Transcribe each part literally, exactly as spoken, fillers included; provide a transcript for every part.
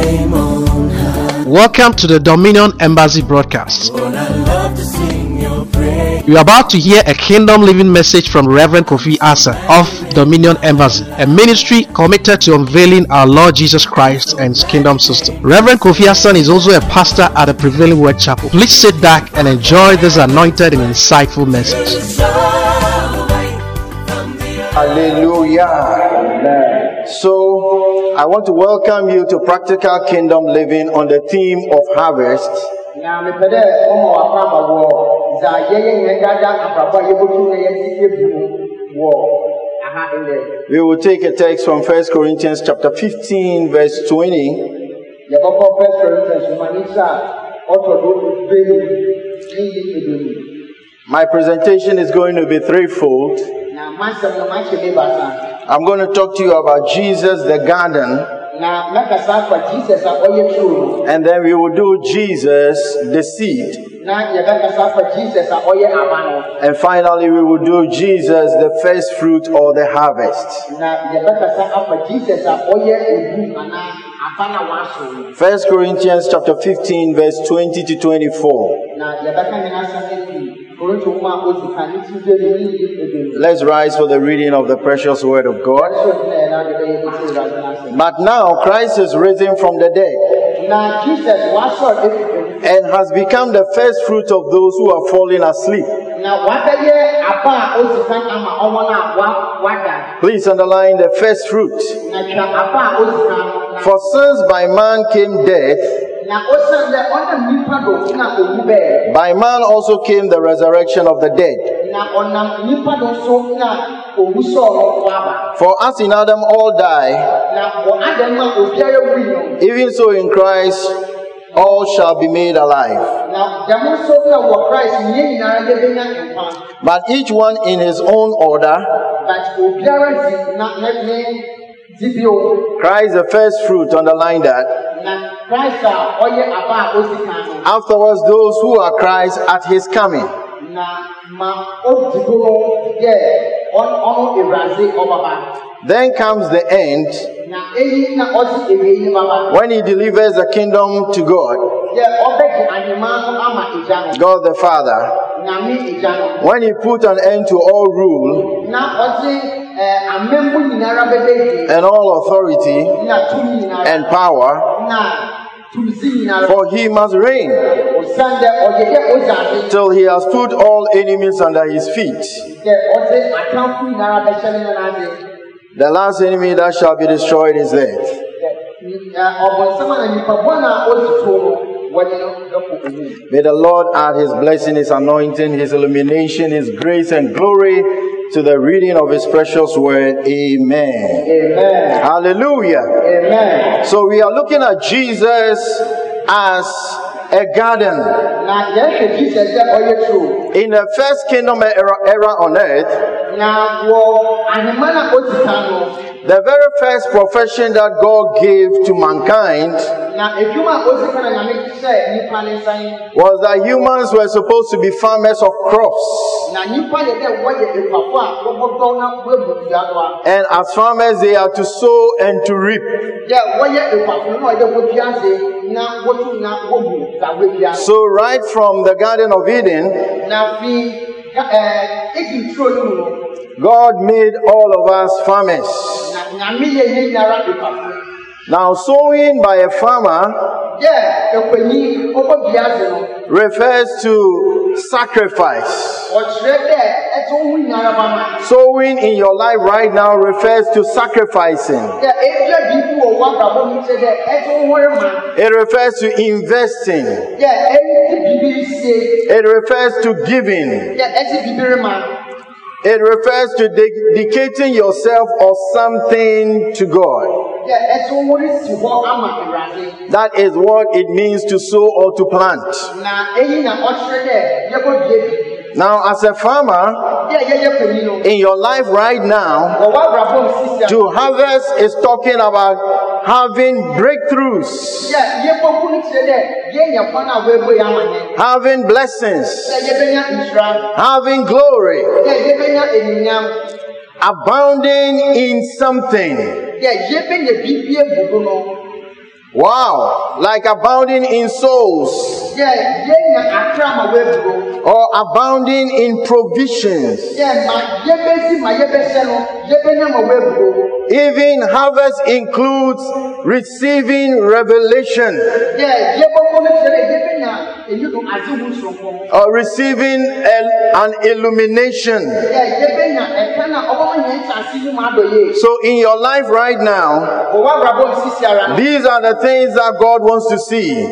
name on high. Welcome to the Dominion Embassy broadcast. Lord, I love to sing your praise. You are about to hear a kingdom living message from Reverend Kofi Asa of Dominion Embassy, a ministry committed to unveiling our Lord Jesus Christ and His kingdom system. Reverend Kofi Asa is also a pastor at the Prevailing Word Chapel. Please sit back and enjoy this anointed and insightful message. Hallelujah. So, I want to welcome you to Practical Kingdom Living on the theme of harvest. We will take a text from First Corinthians chapter fifteen, verse twenty. My presentation is going to be threefold. I'm going to talk to you about Jesus, the garden. And then we will do Jesus, the seed. And finally, we will do Jesus, the first fruit or the harvest. First Corinthians chapter fifteen, verse twenty to twenty-four. Let's rise for the reading of the precious word of God. But now Christ is risen from the dead and has become the first fruit of those who are falling asleep. Please underline the first fruit. For since by man came death, by man also came the resurrection of the dead. For as in Adam all die, even so in Christ all shall be made alive. But each one in his own order. Christ the first fruit, underline that. Afterwards, those who are Christ at his coming. Then comes the end, when he delivers the kingdom to God, God the Father, when he put an end to all rule and all authority and power, for he must reign till he has put all enemies under his feet. The last enemy that shall be destroyed is death. May the Lord add his blessing, his anointing, his illumination, his grace and glory to the reading of his precious word. Amen. Amen. Hallelujah. Amen. So we are looking at Jesus as a garden. In the first kingdom era, era on earth, the very first profession that God gave to mankind was that humans were supposed to be farmers of crops. And as farmers, they are to sow and to reap. So right from the Garden of Eden, God made all of us farmers. Now, sowing by a farmer refers to sacrifice. Sowing in your life right now refers to sacrificing. It refers to investing. It refers to giving. It refers to dedicating yourself or something to God. That is what it means to sow or to plant. Now, as a farmer, in your life right now, to harvest is talking about having breakthroughs, having blessings, having glory, abounding in something. Wow, like abounding in souls or abounding in provisions. Even harvest includes receiving revelation or receiving an illumination. So in your life right now, these are the things that God wants to see.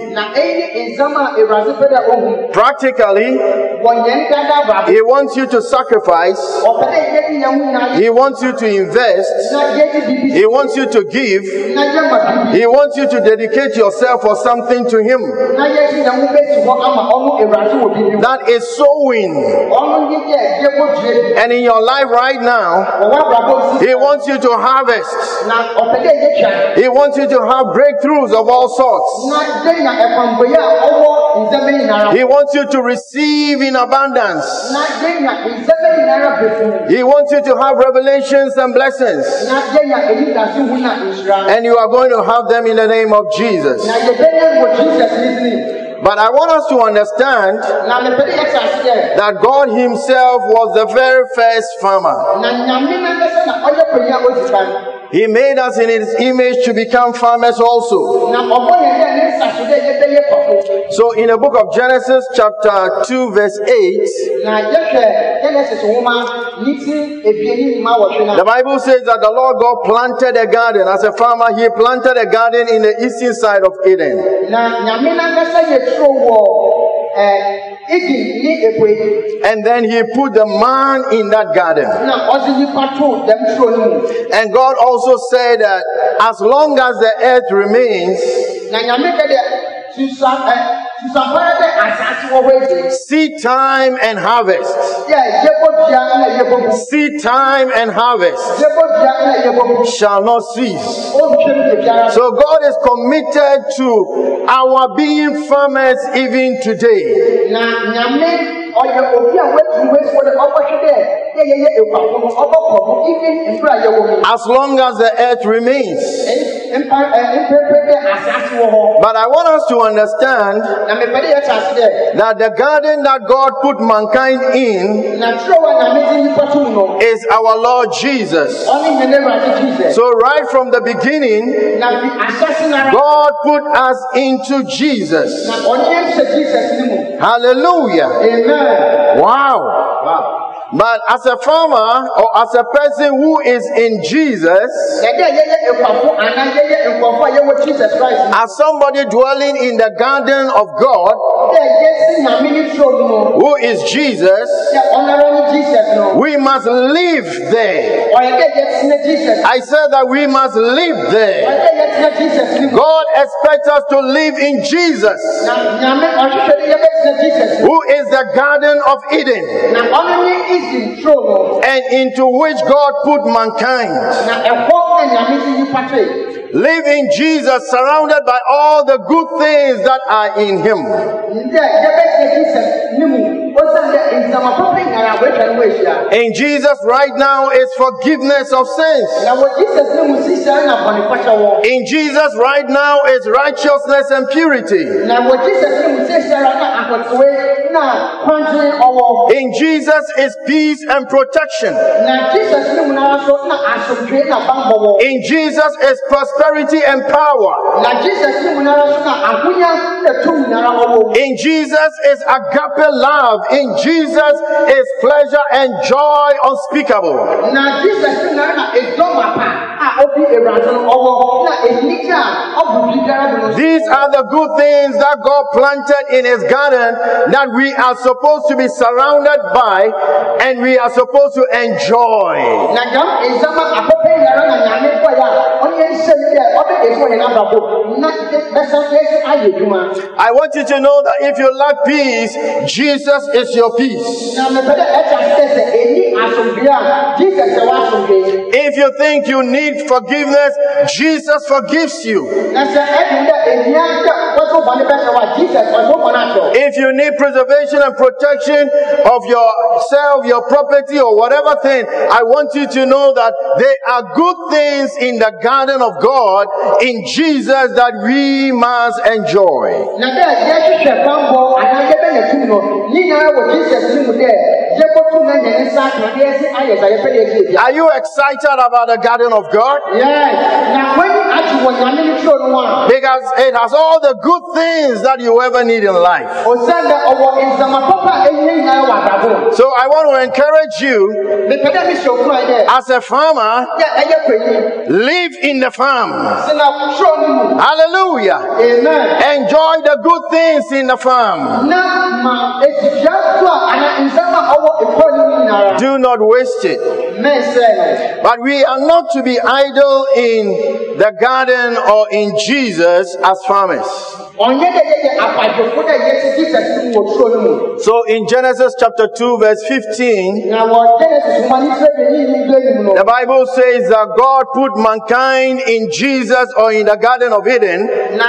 Practically, He wants you to sacrifice. He wants you to invest. He wants you to give. He wants you to dedicate yourself for something to Him. That is sowing. And in your life right now, He wants you to harvest. He wants you to have breakthroughs of all sorts. He wants you to receive in abundance. He wants you to have revelations and blessings. And you are going to have them in the name of Jesus. But I want us to understand that God Himself was the very first farmer. He made us in His image to become farmers also. So in the book of Genesis chapter two verse eight, the Bible says that the Lord God planted a garden. As a farmer, He planted a garden in the eastern side of Eden. And then He put the man in that garden. And God also said that as long as the earth remains, seed time and harvest. Seed time and harvest shall not cease. So God is committed to our being farmers even today. As long as the earth remains. But I want us to understand that the garden that God put mankind in is our Lord Jesus. So right from the beginning, God put us into Jesus. Hallelujah. Amen. Wow. Wow. But as a farmer or as a person who is in Jesus, as somebody dwelling in the garden of God, who is Jesus, we must live there. I said that we must live there. God expects us to live in Jesus, who is the Garden of Eden, and into which God put mankind. Live in Jesus, surrounded by all the good things that are in Him. In Jesus right now is forgiveness of sins. In Jesus right now is righteousness and purity. In Jesus is peace and protection. In Jesus is prosperity and power. In Jesus is agape love. In Jesus is pleasure and joy unspeakable. These are the good things that God planted in His garden that we are supposed to be surrounded by and we are supposed to enjoy. I want you to know that if you lack peace, Jesus is your peace. If you think you need forgiveness, Jesus forgives you. If you need preservation and protection of yourself, your property, or whatever thing, I want you to know that there are good things in the garden of God in Jesus that we must enjoy. Are you excited about the garden of God? Yes. Because it has all the good things that you ever need in life. So I want to encourage you, as a farmer, live in the farm. Hallelujah. Amen. Enjoy the good things in the farm. Do not waste it. But we are not to be idle in the garden or in Jesus as farmers. So in Genesis chapter two verse fifteen, the Bible says that God put mankind in Jesus or in the Garden of Eden.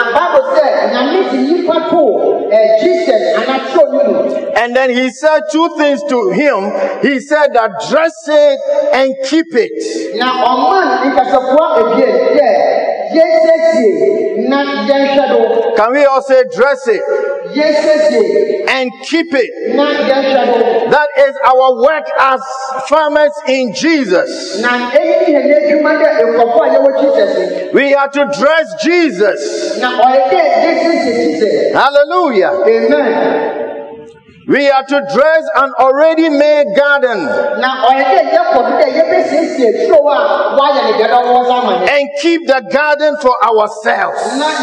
And then he said two things to him. He said that dress it and keep it. Can we all say dress it and keep it? That is our work as farmers in Jesus. We are to dress Jesus. Hallelujah. Amen. We are to dress an already made garden and keep the garden for ourselves.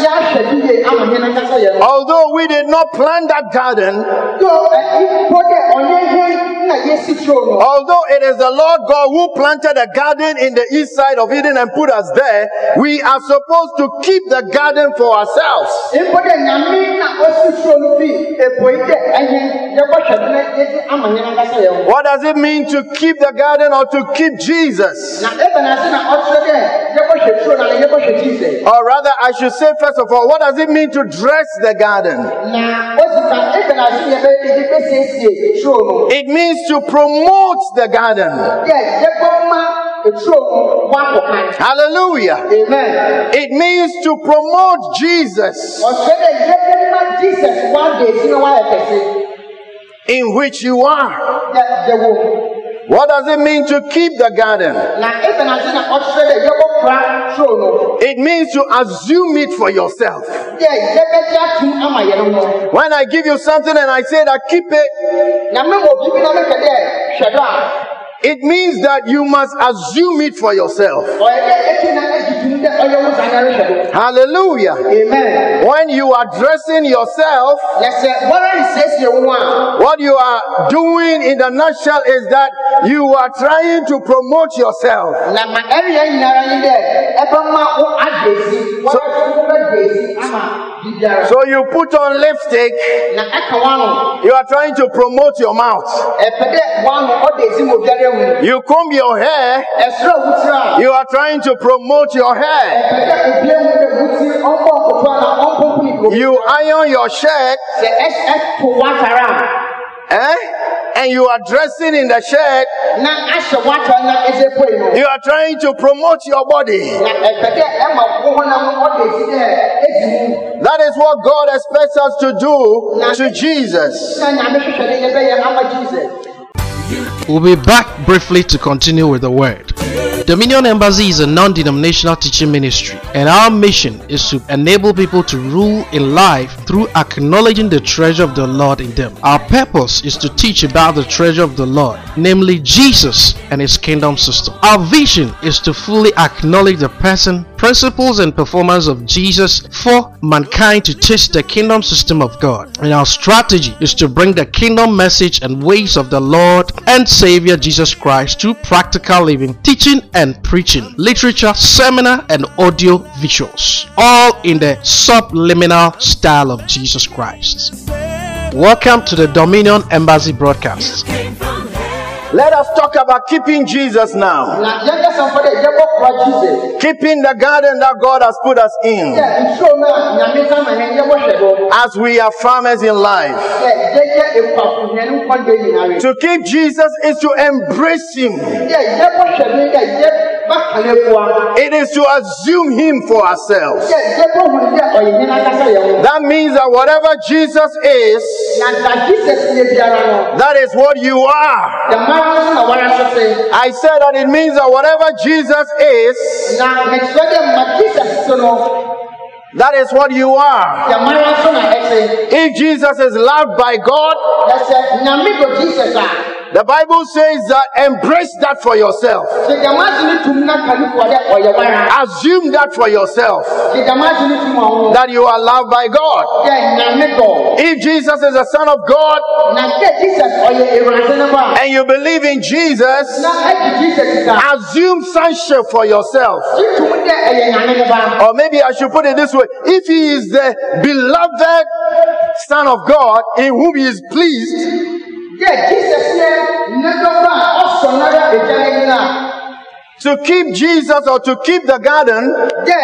Although we did not plant that garden, although it is the Lord God who planted a garden in the east side of Eden and put us there, we are supposed to keep the garden for ourselves. What does it mean to keep the garden or to keep Jesus? Or rather, I should say first of all, what does it mean to dress the garden? It means to promote the garden. Hallelujah. Amen. It means to promote Jesus, in which you are. What does it mean to keep the garden? It means to assume it for yourself. When I give you something and I say that keep it, it means that you must assume it for yourself. Hallelujah. Amen. When you are dressing yourself, what you are doing in the nutshell is that you are trying to promote yourself. So, so you put on lipstick, you are trying to promote your mouth. You comb your hair, you are trying to promote your hair. You iron your shirt, eh? And you are dressing in the shirt. You are trying to promote your body. That is what God expects us to do to Jesus. We'll be back briefly to continue with the word. Dominion Embassy is a non-denominational teaching ministry, and our mission is to enable people to rule in life through acknowledging the treasure of the Lord in them. Our purpose is to teach about the treasure of the Lord, namely Jesus and His kingdom system. Our vision is to fully acknowledge the person, principles, and performance of Jesus for mankind to taste the kingdom system of God. And our strategy is to bring the kingdom message and ways of the Lord and Savior Jesus Christ to practical living, teaching and preaching, literature, seminar, and audio visuals, all in the subliminal style of Jesus Christ. Welcome to the Dominion Embassy broadcast. Let us talk about keeping Jesus now. Keeping the garden that God has put us in. As we are farmers in life. To keep Jesus is to embrace Him. It is to assume him for ourselves. That means that whatever Jesus is, that is what you are. I said that it means that whatever Jesus is, that is what you are. If Jesus is loved by God, the Bible says that embrace that for yourself. Assume that for yourself. That you are loved by God. If Jesus is the Son of God, and you believe in Jesus, assume sonship for yourself. Or maybe I should put it this way. If he is the beloved Son of God in whom he is pleased, to keep Jesus or to keep the garden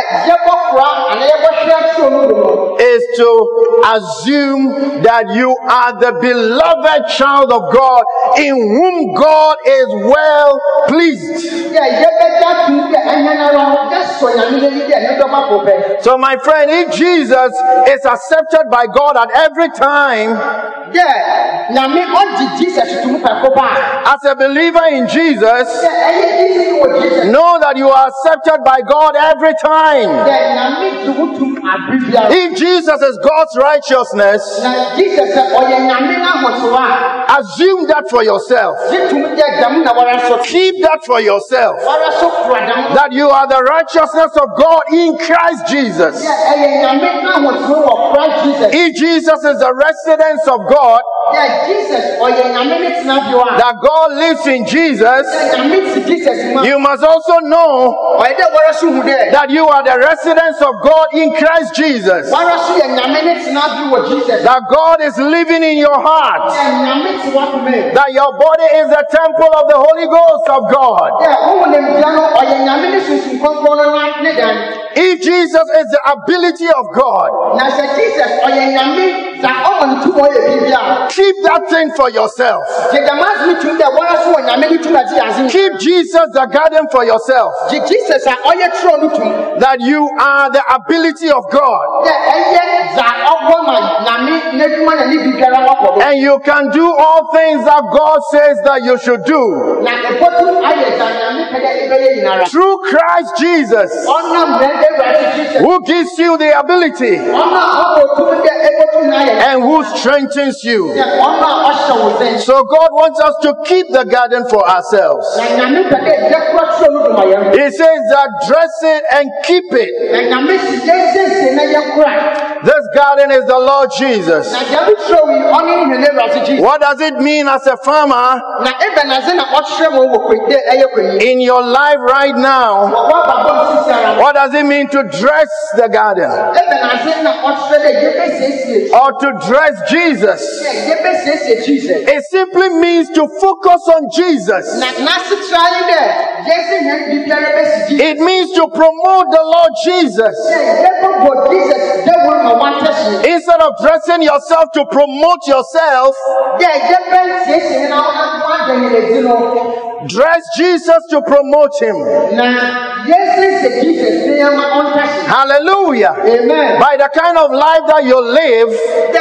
is to assume that you are the beloved child of God in whom God is well pleased. So my friend, if Jesus is accepted by God at every time, as a believer in Jesus, know that you are accepted by God every time. If Jesus is God's righteousness, assume that for yourself. Keep that for yourself. That you are the righteousness of God in Christ Jesus. If Jesus is the residence of God, that God lives in Jesus, you must also know that you are the residence of God in Christ Jesus. That God is living in your heart. That your body is the temple of the Holy Ghost of God. If Jesus is the ability of God, keep that thing for yourself. Keep Jesus the garden for yourself. That you are the ability of God. And you can do all things that God says that you should do. Through Christ Jesus, who gives you the ability and who strengthens you. So God wants us to keep the garden for ourselves. He says that dress it and keep it. This garden is the Lord Jesus. What does it mean as a farmer in your life right now? What does it mean to dress the garden? Or to dress Jesus? It simply means to focus on Jesus. It means to promote the Lord Jesus. Instead of dressing yourself to promote yourself, dress Jesus to promote him. Hallelujah. Amen. By the kind of life that you live,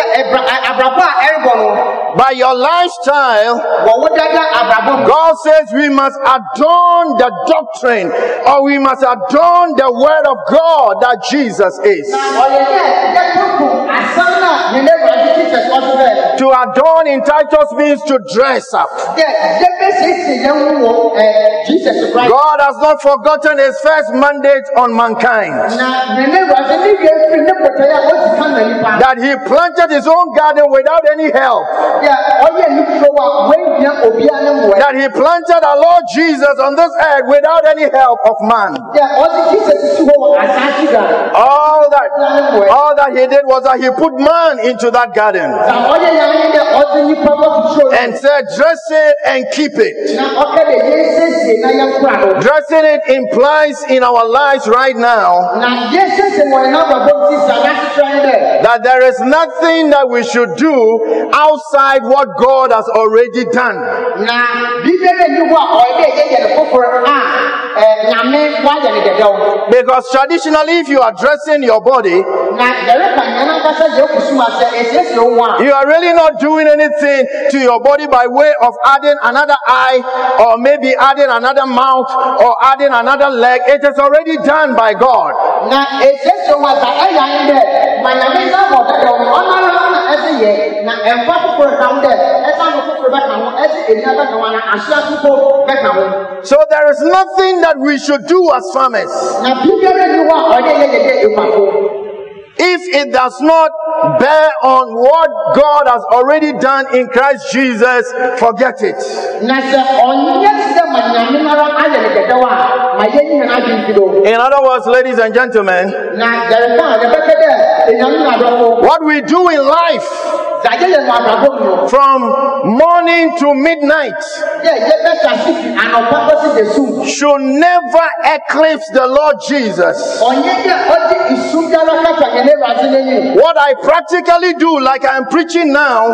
by your lifestyle, God says we must adorn the doctrine, or we must adorn the word of God that Jesus is. To adorn in Titus means to dress up. God has not forgotten his first mandate on mankind. That he planted his own garden without any help. That he planted our Lord Jesus on this earth without any help of man. All that, all that he did was that he put man into that garden and said, dress it and keep it. Dressing it implies in our lives right now that there is nothing that we should do outside what God has already done. Because traditionally, if you are dressing your body, you are really not doing anything to your body by way of adding another eye, or maybe adding another mouth, or adding another leg. It is already done by God. So there is nothing that we should do as farmers if it does not bear on what God has already done in Christ Jesus. Forget it. In other words, ladies and gentlemen, what we do in life from morning to midnight should never eclipse the Lord Jesus. What I practically do, like I am preaching now,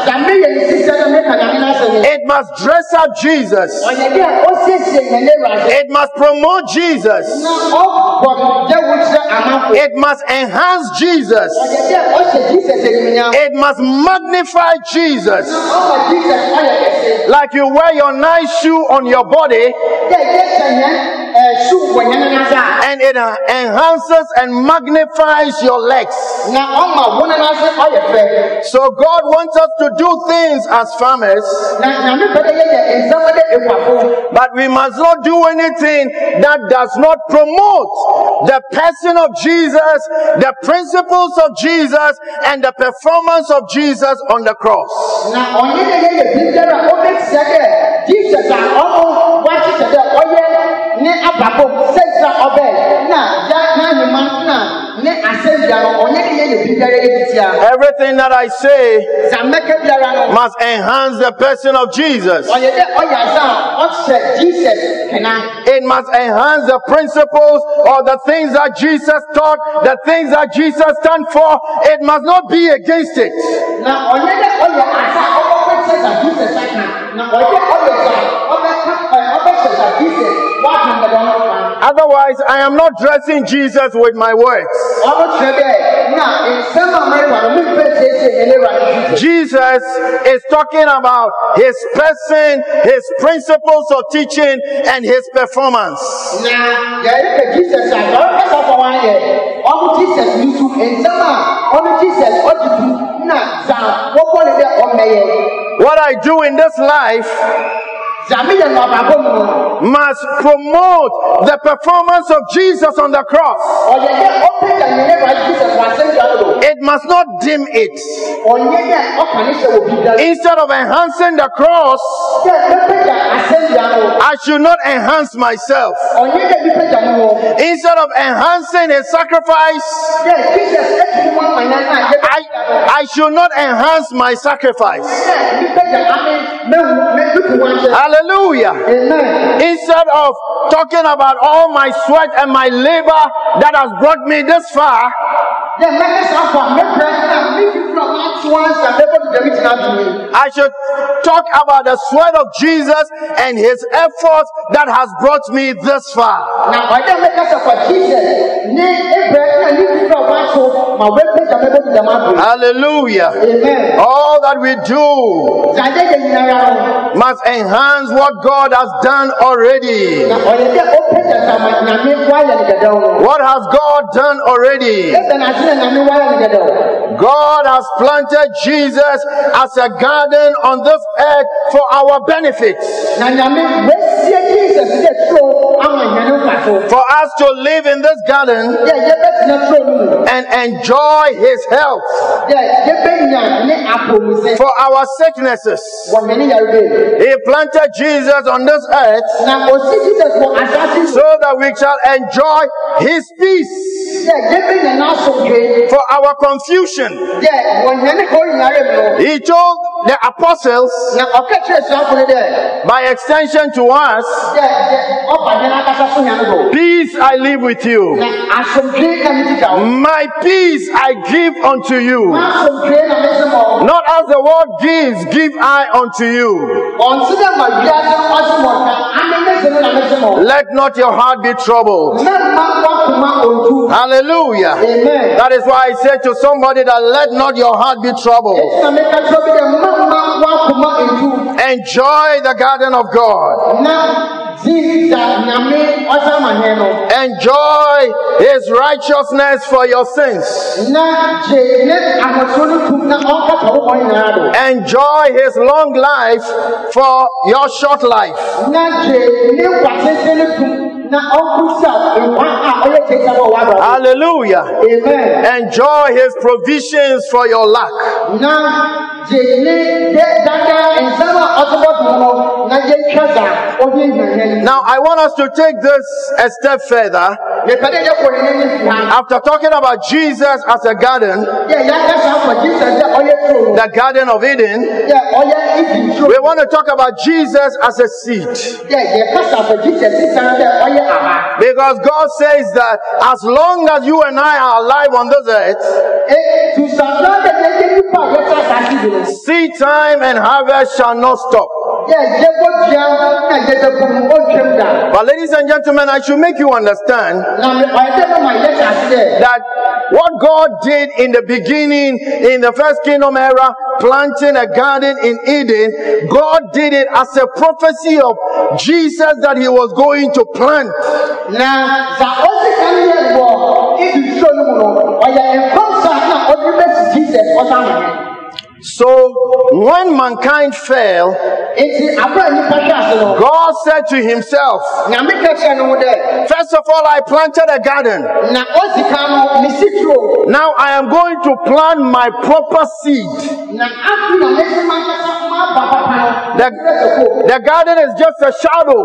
it must dress up Jesus. It must promote Jesus. It must enhance Jesus. It must magnify Jesus. Like you wear your nice shoe on your body, and it enhances and magnifies your legs. So God wants us to do things as farmers, but we must not do anything that does not promote the person of Jesus, the principles of Jesus, and the performance of Jesus on the cross. Everything that I say must enhance the person of Jesus. It must enhance the principles or the things that Jesus taught, the things that Jesus stand for. It must not be against it. Otherwise, I am not dressing Jesus with my words. Jesus is talking about his person, his principles of teaching, and his performance. What I do in this life must promote the performance of Jesus on the cross. It must not dim it. Instead of enhancing the cross, I should not enhance myself. Instead of enhancing his sacrifice, I, I should not enhance my sacrifice. Hallelujah. Amen. Instead of talking about all my sweat and my labor that has brought me this far, I should talk about the sweat of Jesus and his efforts that has brought me this far. Hallelujah. Amen. All that we do must enhance what God has done already. What has God done already? God has planted Jesus as a garden on this earth for our benefit. For us to live in this garden and enjoy his health. For our sicknesses. He planted Jesus on this earth so that we shall enjoy his peace. For our confusion. He told the apostles, by extension to us, peace I leave with you. My My peace I give unto you. asomdwe na mese mo Not as the world gives, give I unto you. onsida ma wiase osimo ka ame mese na mese mo Let not your heart be troubled. na ma kwa kuma ontu. Hallelujah. Amen. That is why I said to somebody that let not your heart be troubled. Esa me ka tro bi de ma ma kwa kuma ontu. Enjoy the garden of God. Na zi da nyame osama he no. Enjoy his righteousness for your sins. Na je ne ahoso no tum na onka to wo nyina do. Enjoy his long life for your short life. Na je ne kwatese ne tum na onkusa nkwa a oye tesa bo wa do. Hallelujah. Amen. Enjoy his provisions for your lack. Na je ne de dada ensama osobo no na je twaza oye nyanya. Now I want us to take this a step further. Ne pede je ko ne ne fiha. After talking about Jesus as a garden, Yeah, yeah, that's how for Jesus de oye tro. the Garden of Eden, Yeah, oye idi tro. we want to talk about Jesus as a seed. Yeah, yeah, kasa for Jesus sisan de oye aha. Because God says that as long as you and I are alive on this earth, Eh, tu sabra de de de pa ye ta sa ti do. seed time and harvest shall not stop. Yeah, je bo dia na je de bum o twem da. But ladies and gentlemen, I should make you understand Na me oye de no ma ye ta si de. that what God did in the beginning, in the first kingdom era, planting a garden in Eden, God did it as a prophecy of Jesus that he was going to plant. Na za o si kan ye bo idi tro no mu no. Oye en konsa na o di be Jesus o sa ma. So when mankind fell, Enti abra ni pa hwa se no. God said to himself, Na me ka che no de. first of all, I planted a garden. Na o si kan no mi si tro. Now I am going to plant my proper seed. Na afi na me se ma ka ma ba pa pa. The, the garden is just a shadow.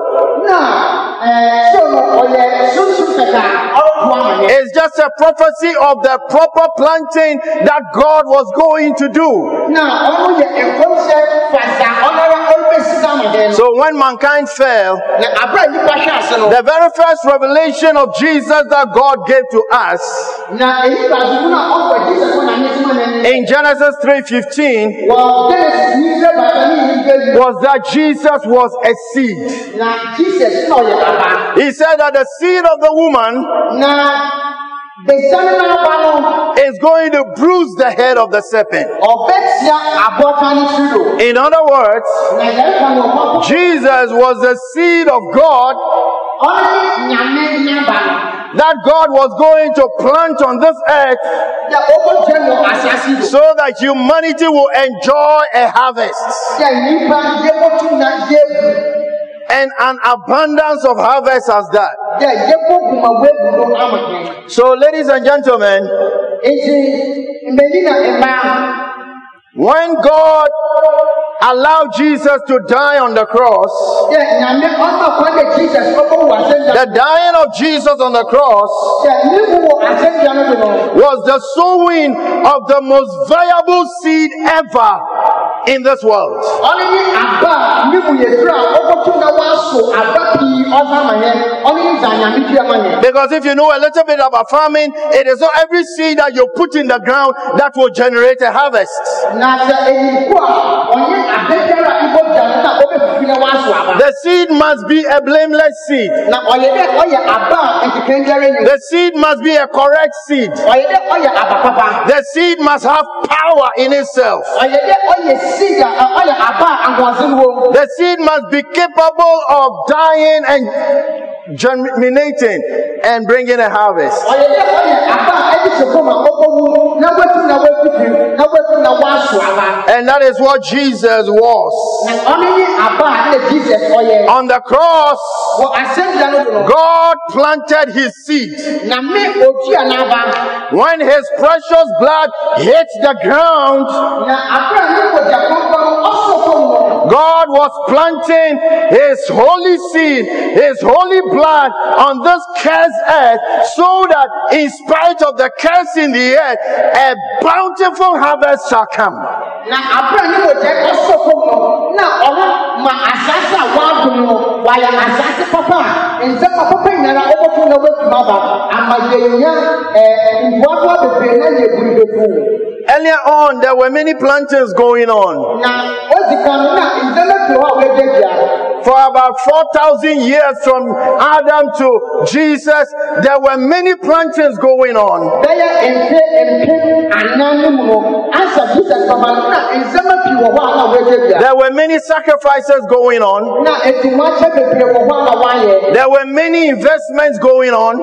Na eh so no oye so so seka o kwa ma ne. It's just a prophecy of the proper planting that God was going to do. Na ono ye enkomse fasa onara olbesi da ma de. So when mankind fell, Na abra ni pa hwa se no. the very first revelation of Jesus that God gave to us Na eyi ba du na o kwa Jesus ko na me tuma ne. in Genesis three fifteen Wa Genesis ni se ba ba ni ni ge. was that Jesus was a seed. Na Jesus no ye baba. He said that the seed of the woman Na besane na ba no. is going to bruise the head of the serpent. Obetia abota ni sudo. In other words, Na ye ka no ko. Jesus was the seed of God Oni nyame nya ba no. that God was going to plant on this earth Ya obo je no asasi do. so that humanity will enjoy a harvest. Ya nipa ye botu na ye bu. And an abundance of harvest as that. Ya ye boku ma we bu do amaken. So, ladies and gentlemen, Enti medina ema. when God allowed Jesus to die on the cross, Ya nyame onto kwa de Jesus obo wa senda. the dying of Jesus on the cross Ya ni bu wo asenda no do no. was the sowing of the most valuable seed ever in this world. Oni ni aba ni bu ye dura obo tu na wa so aba pi oza ma ye. Oni ni za nyame tia ma ye. Because if you know a little bit about farming, it is not every seed that you put in the ground that will generate a harvest. Na se eyi ku a onye abetara ibo jana na obe fifi na wa so aba. The seed must be a blameless seed. Na oye de oye aba etikengere ni. The seed must be a correct seed. Oye de oye aba papa. The seed must have power in itself. Oye de oye siga oye aba angwazen wo. The seed must be capable of dying and germinating and bringing a harvest. Oye de oye aba edi se koma obowu na wetu na wetu na wetu na wa so aba. And that is what Jesus was. Na oni ni aba na Jesus oye. On the cross, Wo asenda no do no. God planted his seed. Na me oji anaba. When his precious blood hit the ground, Na abra ni wo ja konko oso konko. God was planting his holy seed, his holy blood on this cursed earth so that in spite of the curse in the earth, a bountiful harvest shall come. Na abra ni mo je ko so ko no. Na owo ma asasa wa dum no. Wa ya asasa papa. Nze ma papa nyara obotu na wetu maba. Amagenya eh ngwagwa bebre na ye buru befu. Earlier on, there were many plantations going on. Na ozika na nzeme to ha we je For about four thousand years from Adam to Jesus, there were many plantations going on. There were many sacrifices going on. There were many investments going on.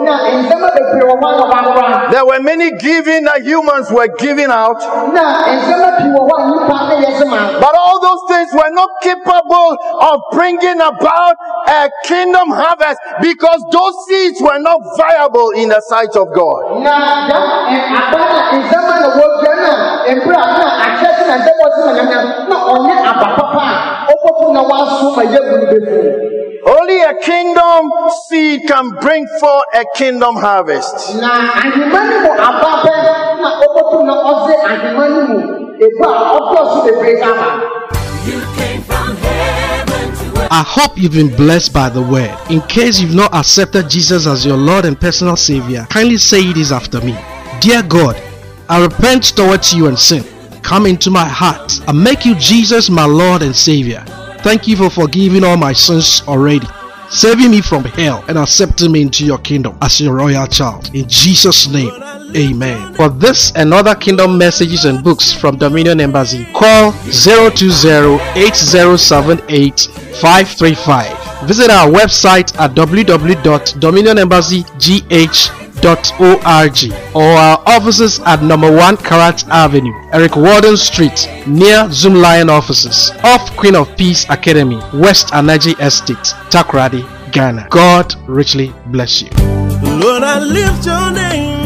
There were many giving that humans were giving out. But all those things were not capable of bringing about a kingdom harvest because those seeds were not viable in the sight of God. Only a kingdom seed can bring forth a kingdom harvest. You came from heaven to earth. I hope you've been blessed by the word. In case you've not accepted Jesus as your Lord and personal Savior, kindly say this after me. Dear God, I repent towards you and sin. Come into my heart and make you Jesus my Lord and Savior. Thank you for forgiving all my sins already, saving me from hell and accepting me into your kingdom as your royal child. In Jesus' name, amen. For this and other kingdom messages and books from Dominion Embassy, call zero two zero, eight zero seven eight, five three five. Visit our website at w w w dot dominion embassy g h dot org or our offices at number one Karat Avenue, Eric Warden Street, near Zoom Lion offices, off Queen of Peace Academy, West Anaji Estate, Takoradi, Ghana. God richly bless you. Lord, I lift your name.